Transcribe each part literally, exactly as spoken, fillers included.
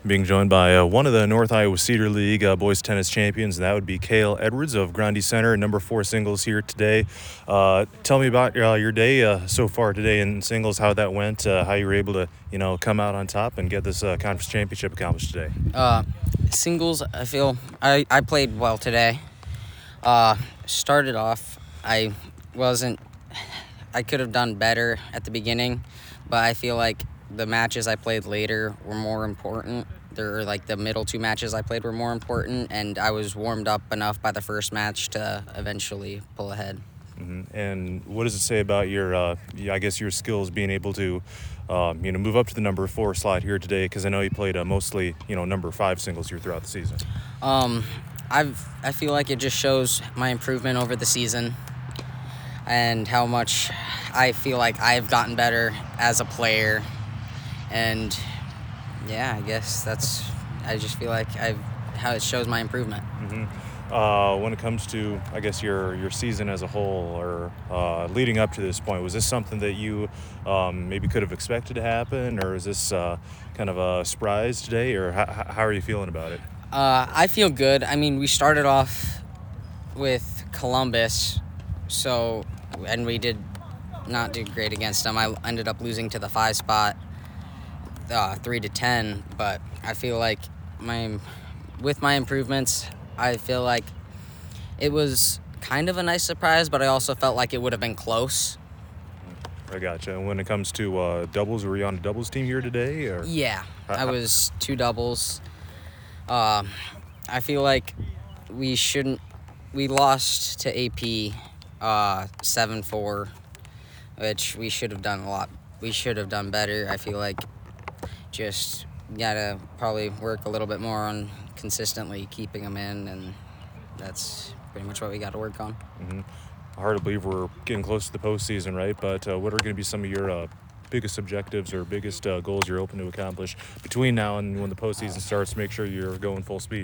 Being joined by uh, one of the North Iowa Cedar League uh, boys tennis champions, and that would be Kale Edwards of Grundy Center, number four singles here today. Uh, tell me about uh, your day uh, so far today in singles, how that went, uh, how you were able to, you know, come out on top and get this uh, conference championship accomplished today. Uh, singles, I feel I, I played well today. Uh, started off, I wasn't, I could have done better at the beginning, but I feel like the matches I played later were more important. They're like the middle two matches I played were more important, and I was warmed up enough by the first match to eventually pull ahead. Mm-hmm. And what does it say about your, uh, I guess, your skills being able to, um, you know, move up to the number four slot here today? Because I know you played uh, mostly, you know, number five singles here throughout the season. Um, I've I feel like it just shows my improvement over the season, and how much I feel like I've gotten better as a player. And yeah, I guess that's, I just feel like I've, how it shows my improvement. Mm-hmm. Uh, when it comes to, I guess, your, your season as a whole, or uh, leading up to this point, was this something that you um, maybe could have expected to happen, or is this uh, kind of a surprise today, or how, how are you feeling about it? Uh, I feel good. I mean, we started off with Columbus, so, and we did not do great against them. I ended up losing to the five spot. Uh, three to ten, but I feel like my with my improvements, I feel like it was kind of a nice surprise, but I also felt like it would have been close. I gotcha. And when it comes to uh, doubles, were you on a doubles team here today? Or? Yeah, I was two doubles. Uh, I feel like we shouldn't. We lost to A P uh, seven four, which we should have done a lot. We should have done better. I feel like. Just gotta probably work a little bit more on consistently keeping them in, and that's pretty much what we got to work on. Mm-hmm. Hard to believe we're getting close to the postseason, right? But uh, what are going to be some of your uh, biggest objectives or biggest uh, goals you're hoping to accomplish between now and when the postseason starts to make sure you're going full speed?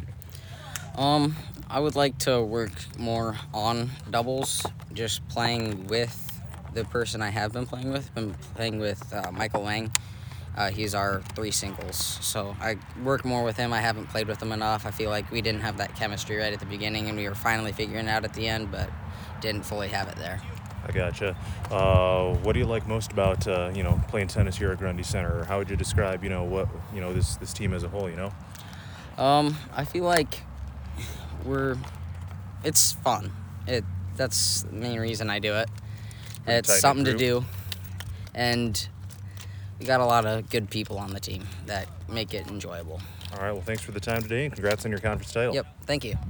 Um, I would like to work more on doubles, just playing with the person I have been playing with. Been playing with uh, Michael Lang. Uh, he's our three singles, so I work more with him. I haven't played with him enough. I feel like we didn't have that chemistry right at the beginning, and we were finally figuring it out at the end, but didn't fully have it there. I gotcha. Uh, what do you like most about uh, you know playing tennis here at Grundy Center? Or how would you describe you know what you know this this team as a whole? You know. Um, I feel like we're. It's fun. It that's the main reason I do it. Pretty It's something to group. do, and. We got a lot of good people on the team that make it enjoyable. All right, well, thanks for the time today, and congrats on your conference title. Yep, thank you.